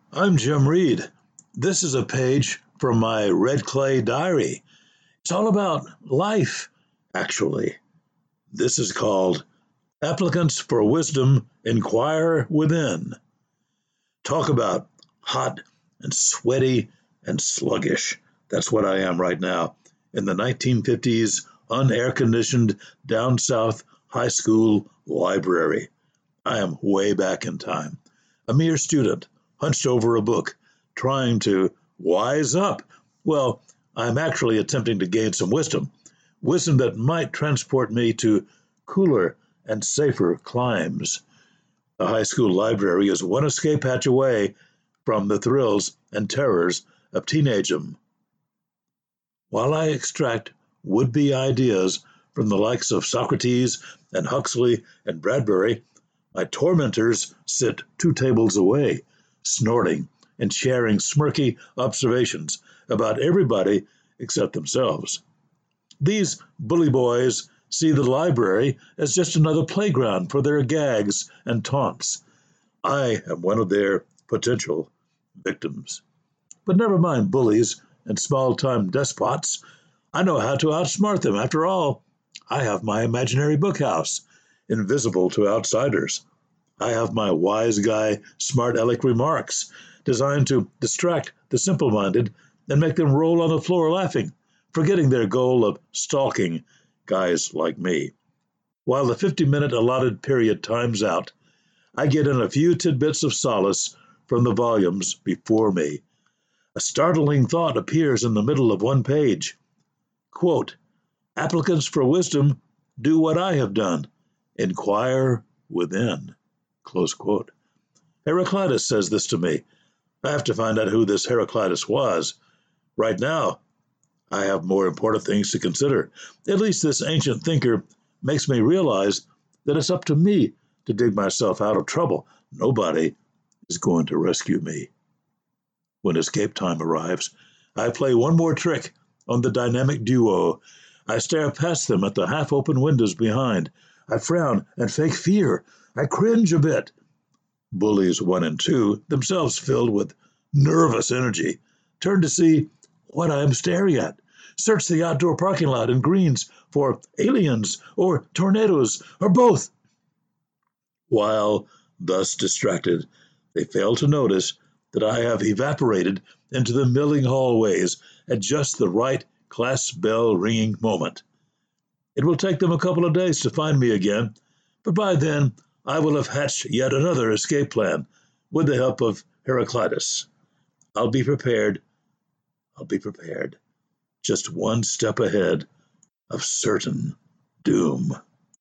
I'm Jim Reed. This is a page from my red clay diary. It's all about life, actually. This is called Applicants for Wisdom Inquire Within. Talk about hot and sweaty and sluggish. That's what I am right now in the 1950s unair conditioned down south high school library. I am way back in time, a mere student, hunched over a book, trying to wise up. Well, I'm actually attempting to gain some wisdom that might transport me to cooler and safer climes. The high school library is one escape hatch away from the thrills and terrors of teenagedom. While I extract would be ideas from the likes of Socrates and Huxley and Bradbury, my tormentors sit 2 tables away, snorting and sharing smirky observations about everybody except themselves. These bully boys see the library as just another playground for their gags and taunts. I am one of their potential victims. But never mind bullies and small time despots. I know how to outsmart them. After all, I have my imaginary bookhouse, invisible to outsiders. I have my wise guy, smart aleck remarks, designed to distract the simple minded and make them roll on the floor laughing, forgetting their goal of stalking guys like me. While the 50-minute allotted period times out, I get in a few tidbits of solace from the volumes before me. A startling thought appears in the middle of one page. Quote, Applicants for wisdom do what I have done, inquire within. Close quote. Heraclitus says this to me. I have to find out who this Heraclitus was. Right now, I have more important things to consider. At least this ancient thinker makes me realize that it's up to me to dig myself out of trouble. Nobody is going to rescue me. When escape time arrives, I play one more trick on the dynamic duo. I stare past them at the half-open windows behind. I frown and fake fear. I cringe a bit. Bullies 1 and 2, themselves filled with nervous energy, turn to see what I am staring at. Search the outdoor parking lot and greens for aliens or tornadoes or both. While thus distracted, they fail to notice that I have evaporated into the milling hallways at just the right class bell ringing moment. It will take them a couple of days to find me again, but by then I will have hatched yet another escape plan with the help of Heraclitus. I'll be prepared. I'll be prepared. Just one step ahead of certain doom.